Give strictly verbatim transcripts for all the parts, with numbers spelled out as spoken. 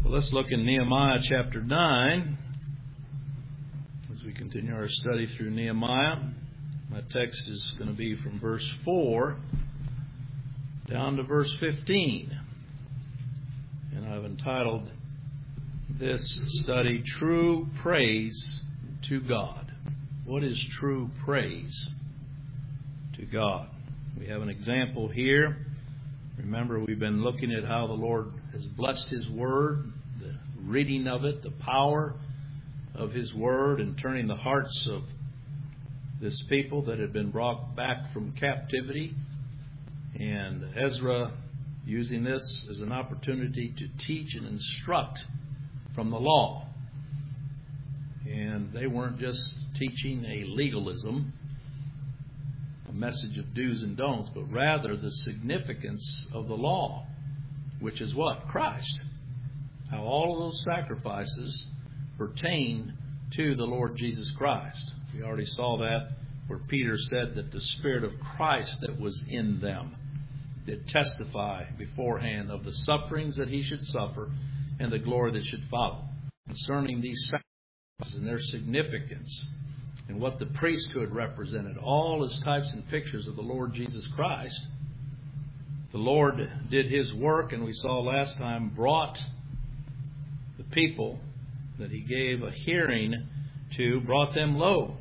Well, let's look in Nehemiah chapter nine as we continue our study through Nehemiah. My text is going to be from verse four down to verse fifteen. And I've entitled this study, True Praise to God. What is true praise to God? We have an example here. Remember, we've been looking at how the Lord has blessed His Word, the reading of it, the power of His Word, and turning the hearts of this people that had been brought back from captivity. And Ezra using this as an opportunity to teach and instruct from the law. And they weren't just teaching a legalism, a message of do's and don'ts, but rather the significance of the law, which is what? Christ. How all of those sacrifices pertain to the Lord Jesus Christ. We already saw that where Peter said that the Spirit of Christ that was in them did testify beforehand of the sufferings that He should suffer and the glory that should follow. Concerning these sacrifices and their significance and what the priesthood represented, all as types and pictures of the Lord Jesus Christ, the Lord did His work, and we saw last time, brought the people that He gave a hearing to, brought them low,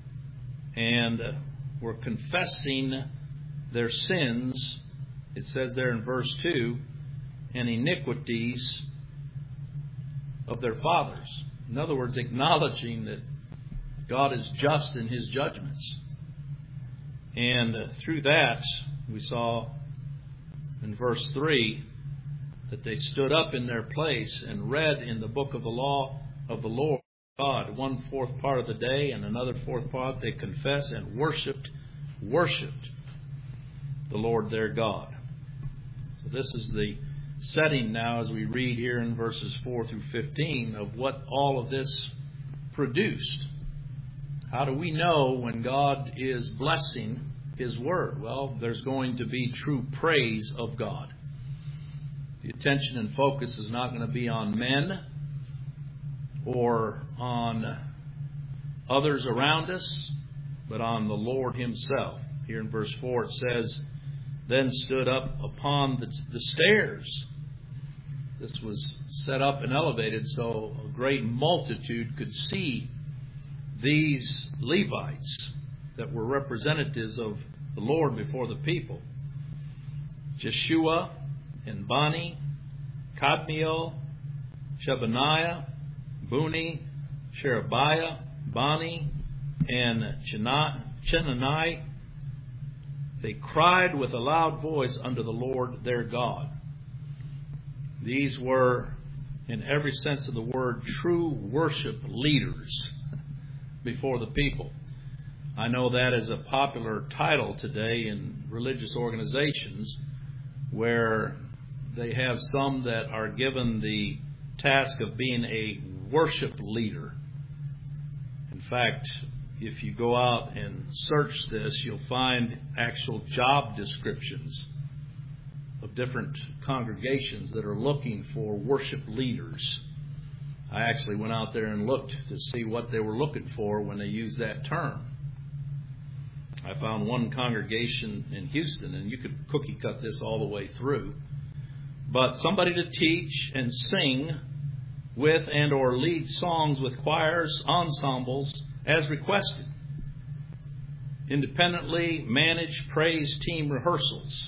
and uh, were confessing their sins. It says there in verse two, and iniquities of their fathers. In other words, acknowledging that God is just in His judgments. And uh, through that, we saw in verse three that they stood up in their place and read in the book of the law of the Lord God one fourth part of the day, and another fourth part they confessed and worshipped, worshipped the Lord their God. So this is the setting now as we read here in verses four through fifteen of what all of this produced. How do we know when God is blessing His Word? Well, there's going to be true praise of God. The attention and focus is not going to be on men or on others around us, but on the Lord Himself. Here in verse four it says, then stood up upon the, the stairs. This was set up and elevated so a great multitude could see these Levites that were representatives of the Lord before the people. Jeshua and Bani, Kadmiel, Shebaniah, Buni, Sherebiah, Bani, and Chenani. They cried with a loud voice unto the Lord their God. These were, in every sense of the word, true worship leaders before the people. I know that is a popular title today in religious organizations where they have some that are given the task of being a worship leader. In fact, if you go out and search this, you'll find actual job descriptions of different congregations that are looking for worship leaders. I actually went out there and looked to see what they were looking for when they used that term. I found one congregation in Houston, and you could cookie cut this all the way through, but somebody to teach and sing with and or lead songs with choirs, ensembles, as requested. Independently manage praise team rehearsals.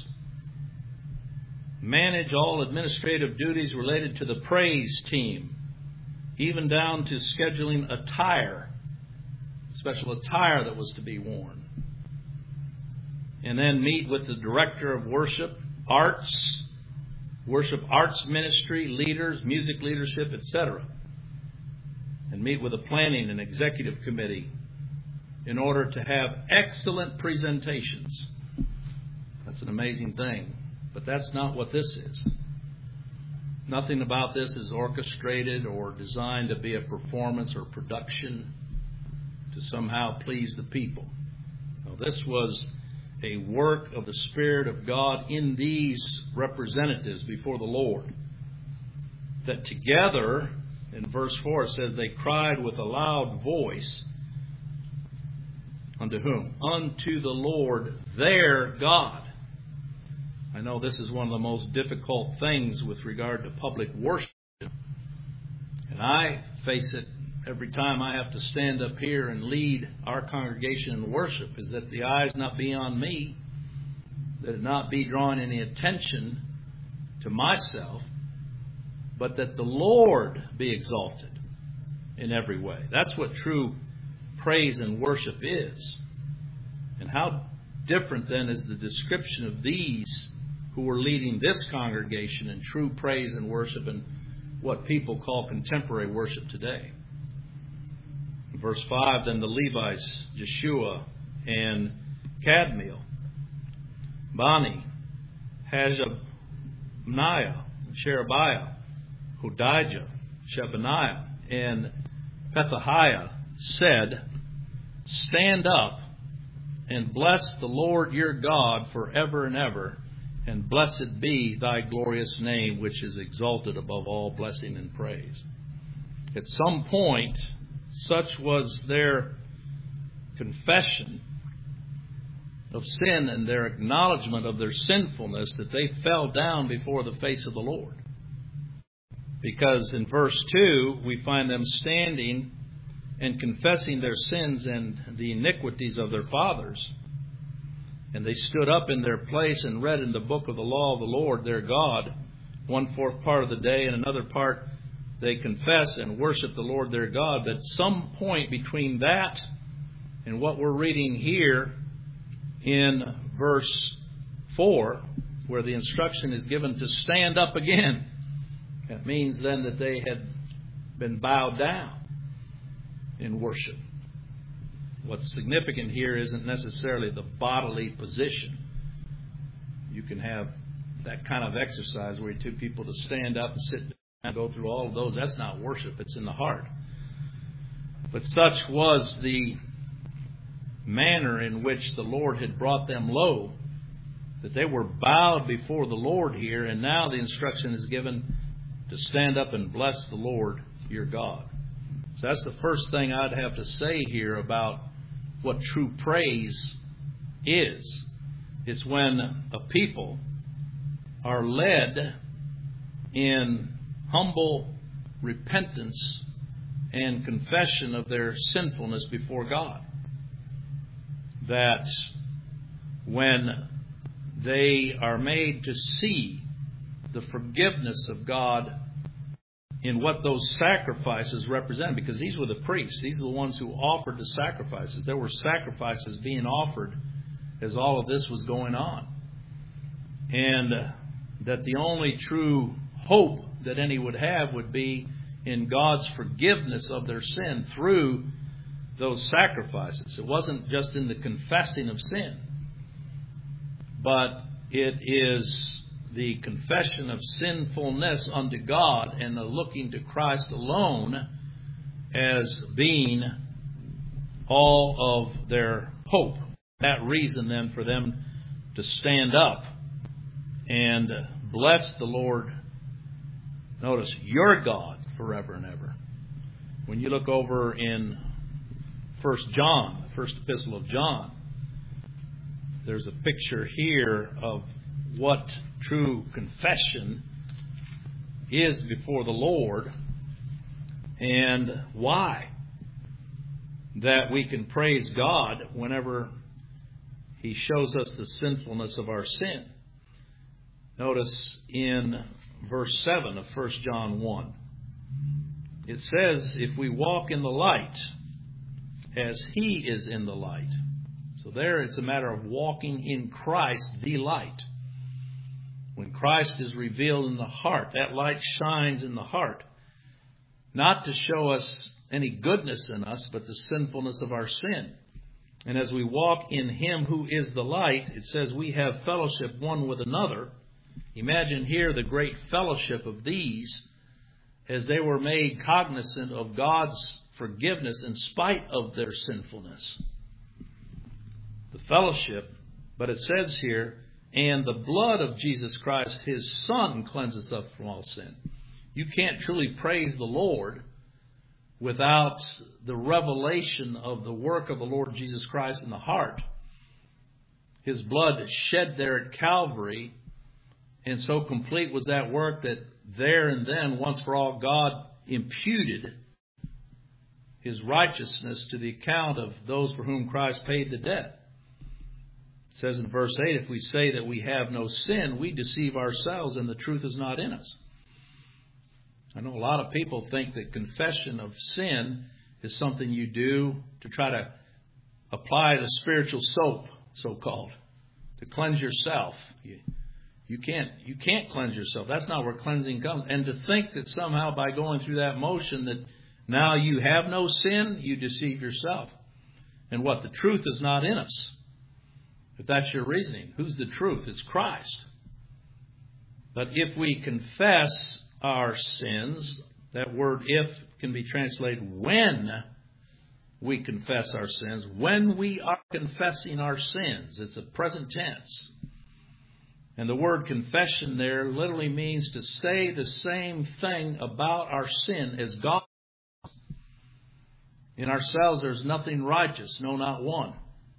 Manage all administrative duties related to the praise team, even down to scheduling attire, special attire that was to be worn. And then meet with the director of worship, arts, worship arts ministry, leaders, music leadership, et cetera. And meet with a planning and executive committee in order to have excellent presentations. That's an amazing thing. But that's not what this is. Nothing about this is orchestrated or designed to be a performance or production to somehow please the people. No, this was a work of the Spirit of God in these representatives before the Lord. that together, in verse four it says, they cried with a loud voice. Unto whom? Unto the Lord their God. I know this is one of the most difficult things with regard to public worship. And I face it every time I have to stand up here and lead our congregation in worship, is that the eyes not be on me, that it not be drawing any attention to myself, but that the Lord be exalted in every way. That's what true praise and worship is. And how different then is the description of these who were leading this congregation in true praise and worship and what people call contemporary worship today. Verse five, then the Levites, Jeshua and Kadmiel, Bani, Hashabniah, Sherebiah, Hodijah, Shebaniah, and Pethahiah said, stand up and bless the Lord your God forever and ever, and blessed be thy glorious name, which is exalted above all blessing and praise. At some point, such was their confession of sin and their acknowledgement of their sinfulness that they fell down before the face of the Lord. Because in verse two, we find them standing and confessing their sins and the iniquities of their fathers. And they stood up in their place and read in the book of the law of the Lord their God, one fourth part of the day, and another part they confess and worship the Lord their God. But at some point between that and what we're reading here in verse four, where the instruction is given to stand up again, that means then that they had been bowed down in worship. What's significant here isn't necessarily the bodily position. You can have that kind of exercise where you two people to stand up and sit down and go through all of those. That's not worship. It's in the heart. But such was the manner in which the Lord had brought them low, that they were bowed before the Lord here, and now the instruction is given to stand up and bless the Lord your God. So that's the first thing I'd have to say here about what true praise is. It's when a people are led in humble repentance and confession of their sinfulness before God. That when they are made to see the forgiveness of God in what those sacrifices represent, because these were the priests. These are the ones who offered the sacrifices. There were sacrifices being offered as all of this was going on. And that the only true hope that any would have would be in God's forgiveness of their sin through those sacrifices. It wasn't just in the confessing of sin, but it is the confession of sinfulness unto God and the looking to Christ alone as being all of their hope. That reason then for them to stand up and bless the Lord, notice, your God forever and ever. When you look over in First John, the first epistle of John, there's a picture here of what true confession is before the Lord and why that we can praise God whenever He shows us the sinfulness of our sin. Notice in verse seven of First John one, it says, if we walk in the light as He is in the light. So there it's a matter of walking in Christ, the light. When Christ is revealed in the heart, that light shines in the heart. Not to show us any goodness in us, but the sinfulness of our sin. And as we walk in Him who is the light, it says we have fellowship one with another. Imagine here the great fellowship of these as they were made cognizant of God's forgiveness in spite of their sinfulness. The fellowship, but it says here, and the blood of Jesus Christ, His Son, cleanses us from all sin. You can't truly praise the Lord without the revelation of the work of the Lord Jesus Christ in the heart. His blood shed there at Calvary, and so complete was that work that there and then, once for all, God imputed His righteousness to the account of those for whom Christ paid the debt. It says in verse eight, if we say that we have no sin, we deceive ourselves and the truth is not in us. I know a lot of people think that confession of sin is something you do to try to apply the spiritual soap, so-called, to cleanse yourself. You, you can't you can't cleanse yourself. That's not where cleansing comes. And to think that somehow by going through that motion that now you have no sin, you deceive yourself. And what? The truth is not in us. If that's your reasoning, who's the truth? It's Christ. But if we confess our sins, that word if can be translated when we confess our sins. When we are confessing our sins, it's a present tense. And the word confession there literally means to say the same thing about our sin as God. In ourselves there's nothing righteous, no, not one.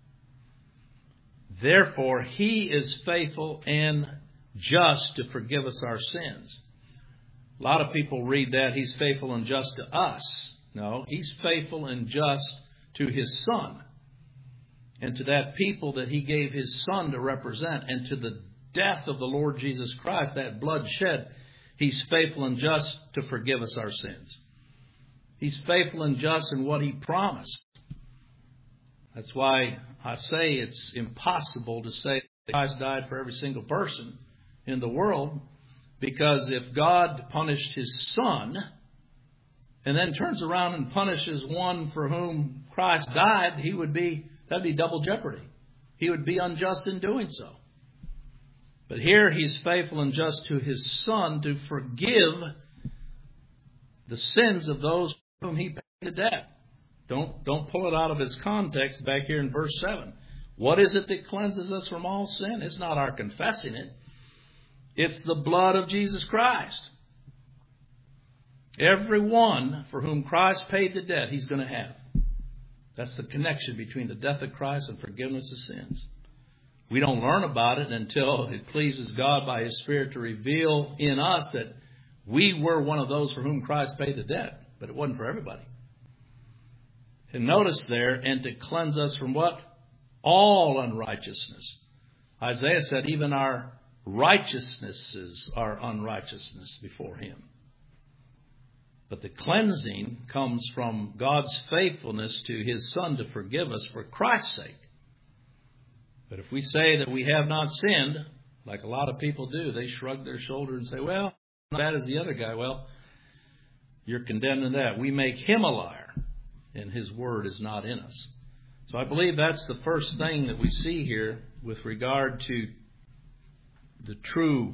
Therefore, He is faithful and just to forgive us our sins. A lot of people read that He's faithful and just to us. No, He's faithful and just to His Son. And to that people that He gave His Son to represent. And to the death of the Lord Jesus Christ, that blood shed, He's faithful and just to forgive us our sins. He's faithful and just in what He promised. That's why I say it's impossible to say that Christ died for every single person in the world. Because if God punished His Son and then turns around and punishes one for whom Christ died, he would be that'd be double jeopardy. He would be unjust in doing so. But here He's faithful and just to His Son to forgive the sins of those for whom He paid the debt. Don't, don't pull it out of its context back here in verse seven. What is it that cleanses us from all sin? It's not our confessing it. It's the blood of Jesus Christ. Everyone for whom Christ paid the debt, He's going to have. That's the connection between the death of Christ and forgiveness of sins. We don't learn about it until it pleases God by His Spirit to reveal in us that we were one of those for whom Christ paid the debt. But it wasn't for everybody. And notice there, and to cleanse us from what? All unrighteousness. Isaiah said even our righteousnesses are unrighteousness before Him. But the cleansing comes from God's faithfulness to His Son to forgive us for Christ's sake. But if we say that we have not sinned, like a lot of people do, they shrug their shoulder and say, well, not as bad as the other guy. Well, you're condemning that. We make him a liar, and His word is not in us. So I believe that's the first thing that we see here with regard to the true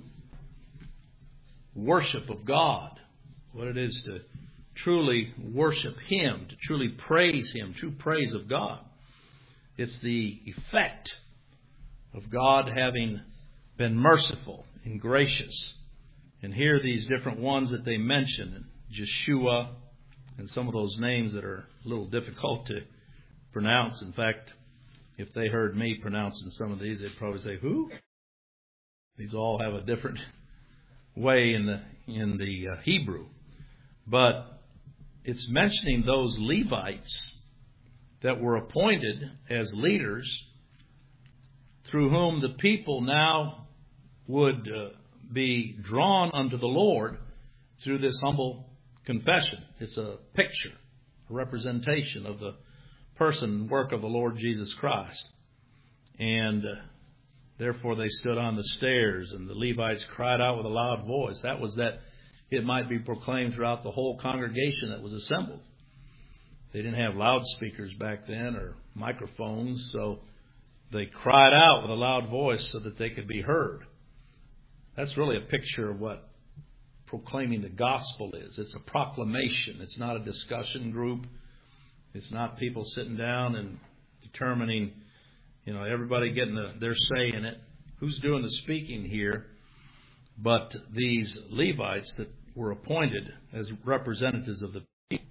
worship of God. What it is to truly worship Him, to truly praise Him, true praise of God. It's the effect of God having been merciful and gracious. And here these different ones that they mention, Jeshua, and some of those names that are a little difficult to pronounce. In fact, if they heard me pronouncing some of these, they'd probably say, who? These all have a different way in the in the uh, Hebrew. But it's mentioning those Levites that were appointed as leaders through whom the people now would uh, be drawn unto the Lord through this humble confession. It's a picture, a representation of the person and work of the Lord Jesus Christ. And uh, therefore they stood on the stairs, and the Levites cried out with a loud voice. That was that it might be proclaimed throughout the whole congregation that was assembled. They didn't have loudspeakers back then or microphones, so they cried out with a loud voice so that they could be heard. That's really a picture of what proclaiming the gospel is. It's a proclamation. It's not a discussion group. It's not people sitting down and determining, you know, everybody getting the, their say in it. Who's doing the speaking here? But these Levites that were appointed as representatives of the people.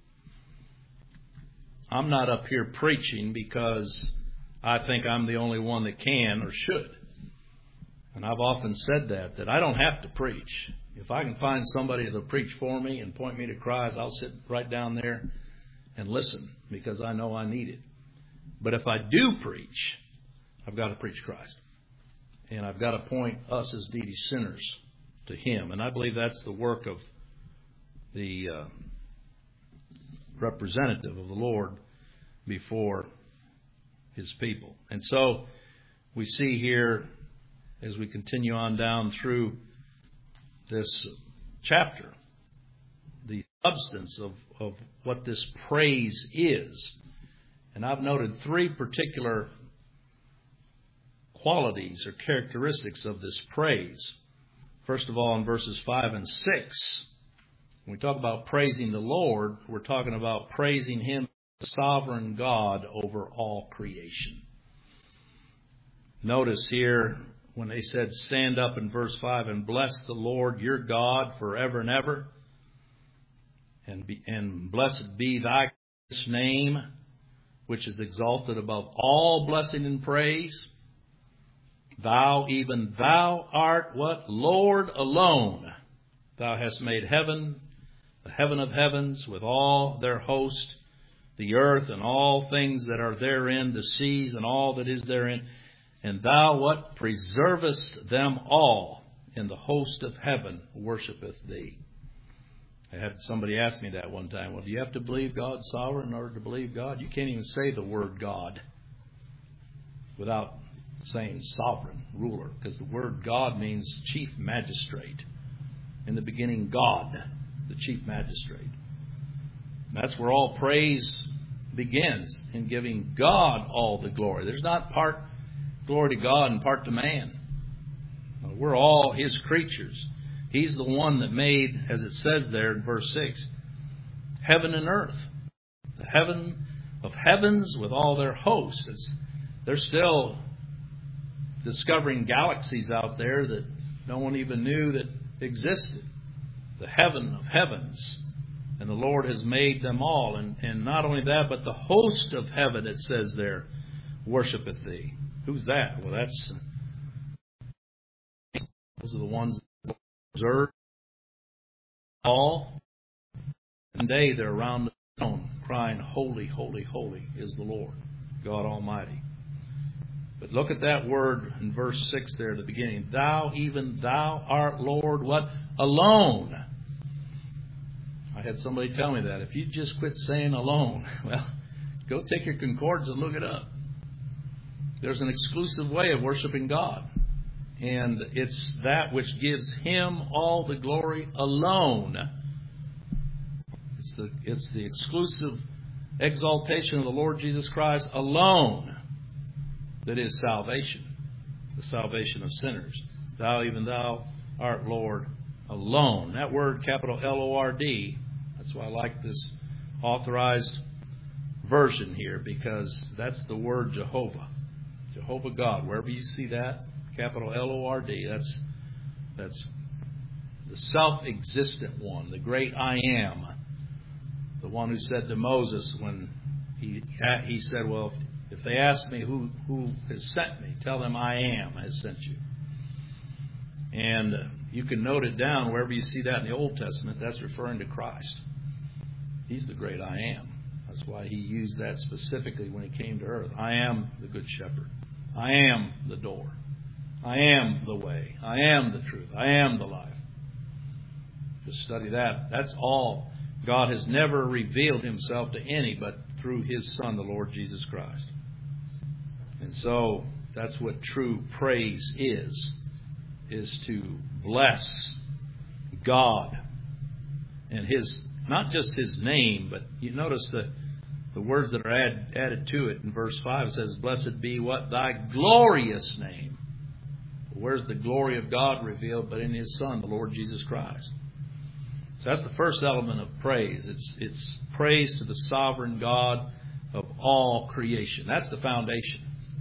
I'm not up here preaching because I think I'm the only one that can or should. And I've often said that, that I don't have to preach. If I can find somebody to preach for me and point me to Christ, I'll sit right down there and listen because I know I need it. But if I do preach, I've got to preach Christ. And I've got to point us as needy sinners to Him. And I believe that's the work of the uh, representative of the Lord before His people. And so we see here, as we continue on down through this chapter, the substance of, of what this praise is. And I've noted three particular qualities or characteristics of this praise. First of all, in verses five and six, when we talk about praising the Lord, we're talking about praising Him, the sovereign God over all creation. Notice here, when they said, stand up in verse five and bless the Lord your God forever and ever, and, be, and blessed be thy name, which is exalted above all blessing and praise. Thou, even thou art what? Lord alone. Thou hast made heaven, the heaven of heavens, with all their host, the earth and all things that are therein, the seas and all that is therein. And thou, what? Preservest them all, and the host of heaven worshipeth thee. I had somebody ask me that one time. Well, do you have to believe God's sovereign in order to believe God? You can't even say the word God without saying sovereign, ruler, because the word God means chief magistrate. In the beginning, God, the chief magistrate. And that's where all praise begins, in giving God all the glory. There's not part glory to God and part to man. We're all His creatures. He's the one that made, as it says there in verse six, heaven and earth. The heaven of heavens with all their hosts. It's, they're still discovering galaxies out there that no one even knew that existed. The heaven of heavens. And the Lord has made them all. And, and not only that, but the host of heaven, it says there, worshipeth thee. Who's that? Well, that's those are the ones that observe all. And they, they're around the throne crying, holy, holy, holy is the Lord, God Almighty. But look at that word in verse six there at the beginning. Thou, even thou art Lord, what? Alone. I had somebody tell me that. If you just quit saying alone, well, go take your concordance and look it up. There's an exclusive way of worshiping God. And it's that which gives Him all the glory alone. It's the, it's the exclusive exaltation of the Lord Jesus Christ alone that is salvation. The salvation of sinners. Thou, even thou art Lord alone. That word, capital L O R D, that's why I like this authorized version here, because that's the word Jehovah. Jehovah God. Wherever you see that, capital L O R D, that's that's the self-existent one, the great I am. The one who said to Moses when he he said, well, if they ask me who, who has sent me, tell them I am has sent you. And uh, you can note it down wherever you see that in the Old Testament, that's referring to Christ. He's the great I am. That's why He used that specifically when He came to earth. I am the good shepherd. I am the door. I am the way. I am the truth. I am the life. Just study that. That's all. God has never revealed Himself to any but through His Son, the Lord Jesus Christ. And so that's what true praise is, is to bless God and His, not just His name, but you notice the, the words that are add, added to it in verse five. It says, blessed be what? Thy glorious name. Where's the glory of God revealed but in His Son, the Lord Jesus Christ? So that's the first element of praise. It's, it's praise to the sovereign God of all creation. That's the foundation.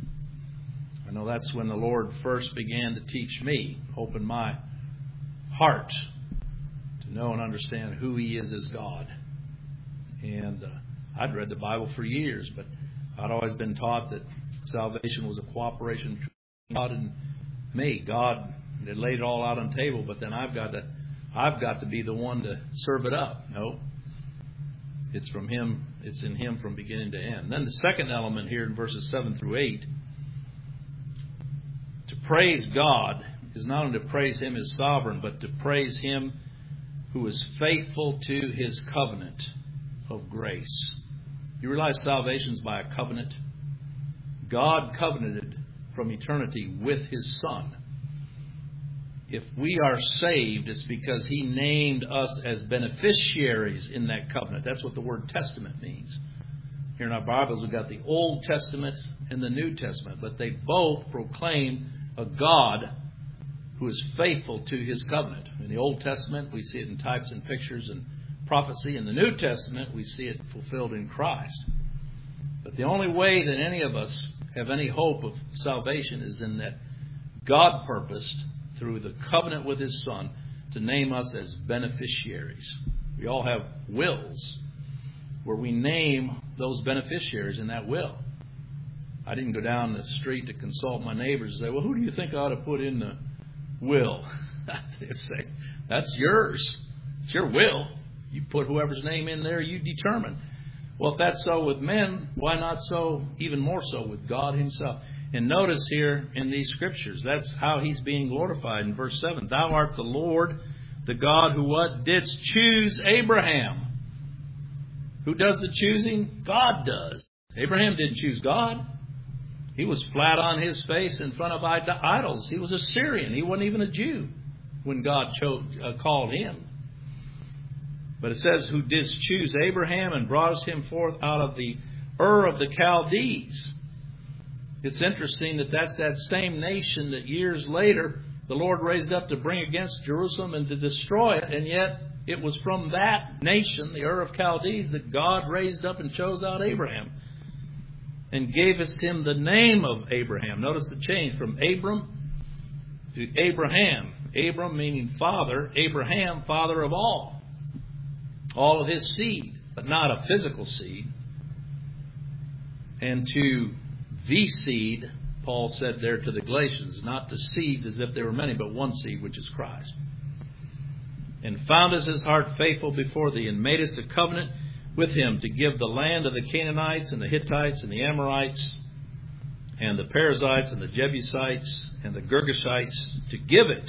I know that's when the Lord first began to teach me, open my heart to know and understand who He is as God. And uh, I'd read the Bible for years, but I'd always been taught that salvation was a cooperation between God and me. God had laid it all out on the table, but then I've got to, I've got to be the one to serve it up. No, it's from Him. It's in Him from beginning to end. Then the second element here in verses seven through eight, to praise God is not only to praise Him as sovereign, but to praise Him who is faithful to His covenant of grace. You realize salvation is by a covenant? God covenanted from eternity with His Son. If we are saved, it's because He named us as beneficiaries in that covenant. That's what the word testament means. Here in our Bibles, we've got the Old Testament and the New Testament, but they both proclaim a God who is faithful to His covenant. In the Old Testament, we see it in types and pictures and prophecy. In the New Testament, we see it fulfilled in Christ. But the only way that any of us have any hope of salvation is in that God purposed, through the covenant with His Son, to name us as beneficiaries. We all have wills where we name those beneficiaries in that will. I didn't go down the street to consult my neighbors and say, well, who do you think I ought to put in the will? They say, that's yours. It's your will. You put whoever's name in there, you determine. Well, if that's so with men, why not so, even more so with God Himself? And notice here in these scriptures, that's how He's being glorified in verse seven. Thou art the Lord, the God who what? Didst choose Abraham. Who does the choosing? God does. Abraham didn't choose God. He was flat on his face in front of idols. He was a Syrian. He wasn't even a Jew when God chose, uh, called him. But it says, who didst choose Abraham and broughtest him forth out of the Ur of the Chaldees. It's interesting that that's that same nation that years later the Lord raised up to bring against Jerusalem and to destroy it. And yet it was from that nation, the Ur of Chaldees, that God raised up and chose out Abraham. And gavest him the name of Abraham. Notice the change from Abram to Abraham. Abram meaning father. Abraham, father of all. All of his seed, but not a physical seed. And to the seed, Paul said there to the Galatians, not to seeds as if there were many, but one seed, which is Christ. And foundest his heart faithful before thee, and madest a covenant with him to give the land of the Canaanites and the Hittites and the Amorites and the Perizzites and the Jebusites and the Girgashites, to give it.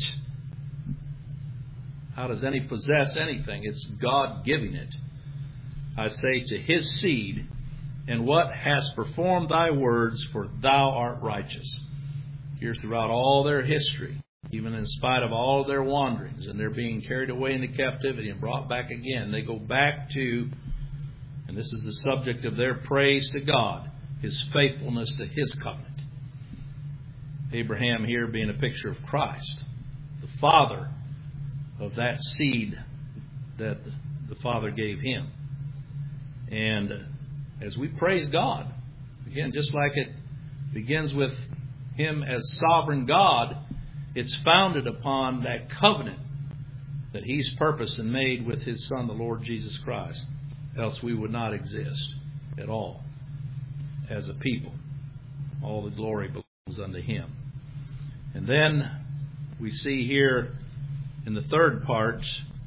How does any possess anything? It's God giving it. I say to his seed, and what has performed thy words, for thou art righteous. Here throughout all their history, even in spite of all of their wanderings and their being carried away into captivity and brought back again, they go back to, and this is the subject of their praise to God, His faithfulness to His covenant. Abraham here being a picture of Christ, the father of that seed that the Father gave him. And as we praise God, again, just like it begins with Him as sovereign God, it's founded upon that covenant that He's purposed and made with His Son, the Lord Jesus Christ. Else we would not exist at all as a people. All the glory belongs unto Him. And then we see here in the third part,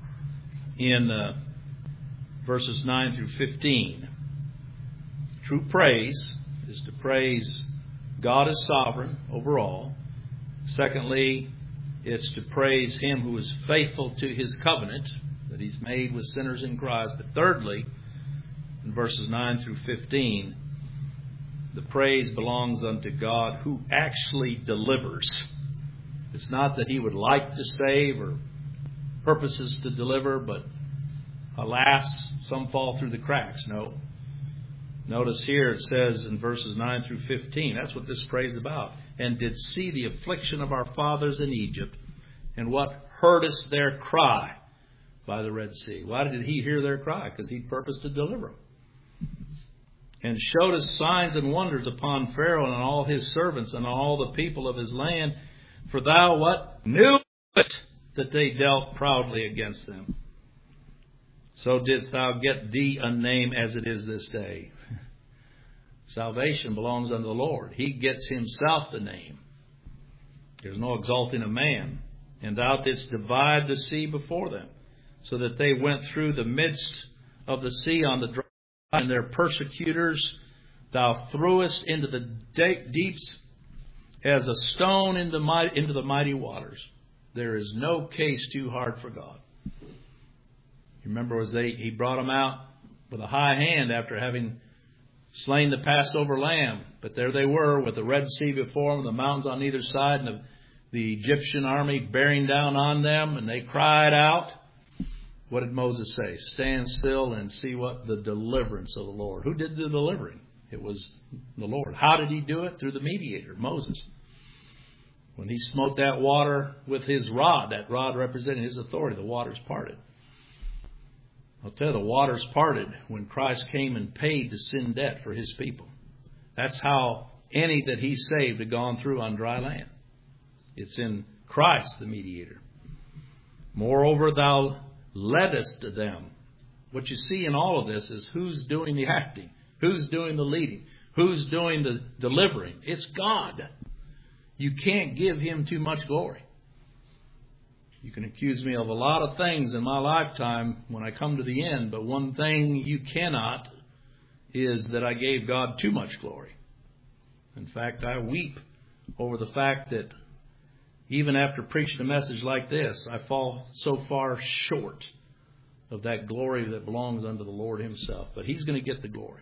in uh, verses nine through fifteen, true praise is to praise God as sovereign over all. Secondly, it's to praise Him who is faithful to His covenant that He's made with sinners in Christ. But thirdly, in verses nine through fifteen, the praise belongs unto God who actually delivers. It's not that He would like to save or purposes to deliver, but alas, some fall through the cracks. No. Notice here it says in verses nine through fifteen, that's what this praise is about. And did see the affliction of our fathers in Egypt, and what heardest their cry by the Red Sea. Why did He hear their cry? Because He purposed to deliver them. And showed us signs and wonders upon Pharaoh and on all his servants and on all the people of his land. For thou what? Knewest that they dealt proudly against them. so didst thou get thee a name as it is this day. Salvation belongs unto the Lord. He gets himself the name. There's no exalting a man. And thou didst divide the sea before them, so that they went through the midst of the sea on the dry, and their persecutors thou threwest into the deeps as a stone into, mighty, into the mighty waters. There is no case too hard for God. You remember as they he brought them out with a high hand after having slain the Passover lamb. But there they were with the Red Sea before them, the mountains on either side, and the, the Egyptian army bearing down on them. And they cried out. What did Moses say? Stand still and see what? The deliverance of the Lord. Who did the delivering? It was the Lord. How did he do it? Through the mediator, Moses. When he smote that water with his rod, that rod representing his authority, the waters parted. I'll tell you, the waters parted when Christ came and paid the sin debt for his people. That's how any that he saved had gone through on dry land. It's in Christ, the mediator. Moreover, thou leddest them. What you see in all of this is who's doing the acting, who's doing the leading, who's doing the delivering. It's God. You can't give him too much glory. You can accuse me of a lot of things in my lifetime when I come to the end, but one thing you cannot is that I gave God too much glory. In fact, I weep over the fact that even after preaching a message like this, I fall so far short of that glory that belongs unto the Lord himself. But he's going to get the glory.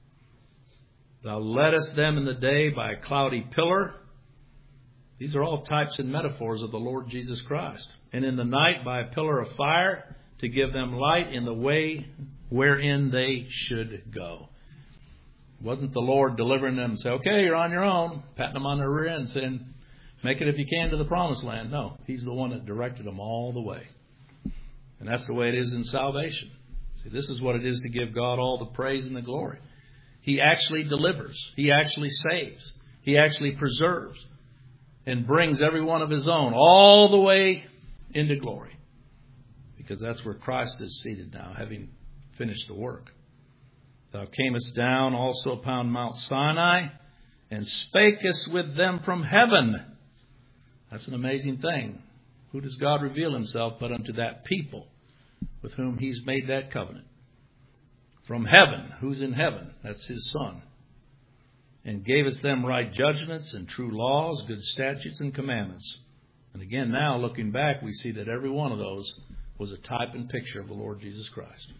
Thou leddest them in the day by a cloudy pillar. These are all types and metaphors of the Lord Jesus Christ. And in the night by a pillar of fire to give them light in the way wherein they should go. It wasn't the Lord delivering them and say, okay, you're on your own, patting them on their rear end saying, make it if you can to the promised land. No, he's the one that directed them all the way. And that's the way it is in salvation. See, this is what it is to give God all the praise and the glory. He actually delivers. He actually saves. He actually preserves. And brings every one of his own all the way into glory. Because that's where Christ is seated now, having finished the work. Thou camest down also upon Mount Sinai, and spakest with them from heaven. That's an amazing thing. Who does God reveal himself but unto that people with whom he's made that covenant? From heaven. Who's in heaven? That's his Son. And gavest them right judgments and true laws, good statutes and commandments. And again, now looking back, we see that every one of those was a type and picture of the Lord Jesus Christ.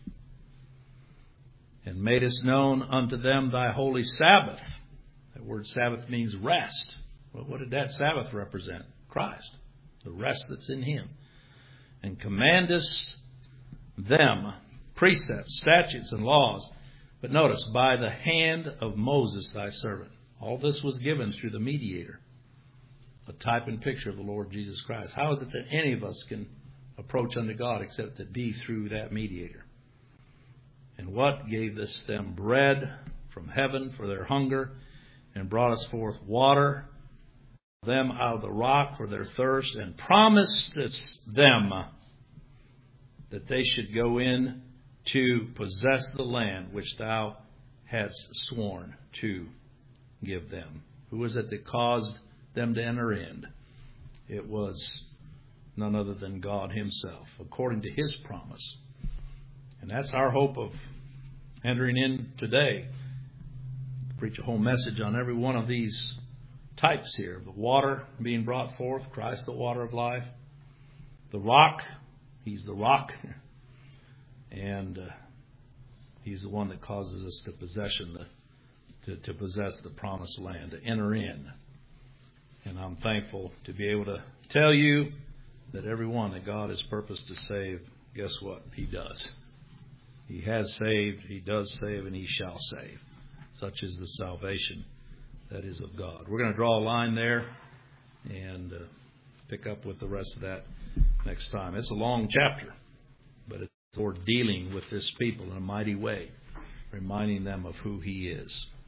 And madest known unto them thy holy Sabbath. That word Sabbath means rest. Well, what did that Sabbath represent? Christ. The rest that's in him. And commandest them precepts, statutes, and laws. But notice, by the hand of Moses thy servant. All this was given through the mediator. A type and picture of the Lord Jesus Christ. How is it that any of us can approach unto God except it be through that mediator? And what gave this them bread from heaven for their hunger, and brought us forth water them out of the rock for their thirst, and promised them that they should go in to possess the land which thou hadst sworn to give them. Who was it that caused them to enter in? It was none other than God himself, according to his promise. And that's our hope of entering in today. Preach a whole message on every one of these types here. The water being brought forth, Christ the water of life. The rock, he's the rock. And uh, he's the one that causes us to possession the, to, to possess the promised land, to enter in. And I'm thankful to be able to tell you that every one that God has purposed to save, guess what? He does. He has saved, he does save, and he shall save. Such is the salvation that is of God. We're going to draw a line there and uh, pick up with the rest of that next time. It's a long chapter, but it's for dealing with this people in a mighty way, reminding them of who he is.